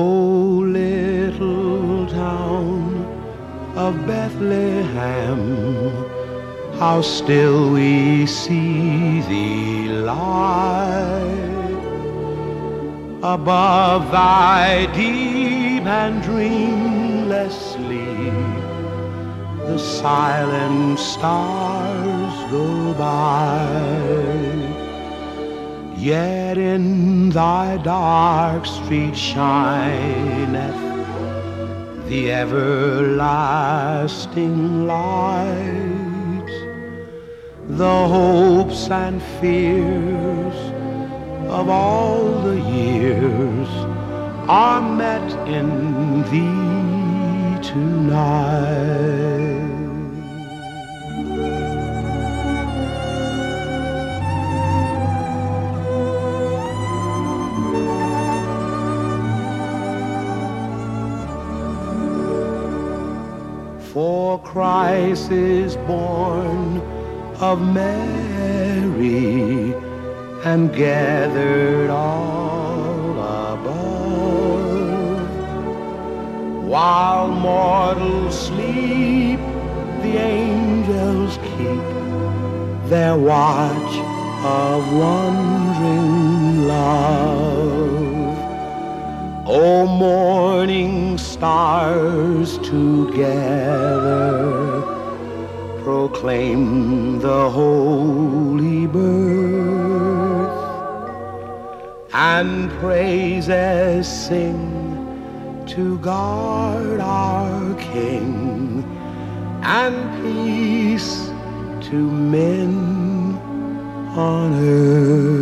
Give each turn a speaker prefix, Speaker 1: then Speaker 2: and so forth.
Speaker 1: O little town of Bethlehem, how still we see thee lie above thy deep and dreamless sleep. The silent stars go by, yet in thy dark street shineth the everlasting light. The hopes and fears of all the years are met in thee tonight. For Christ is born of Mary and gathered all above. While mortals sleep, the angels keep their watch of wondering love. O morning stars together proclaim the holy birth, and praises sing to God our King, and peace to men on earth.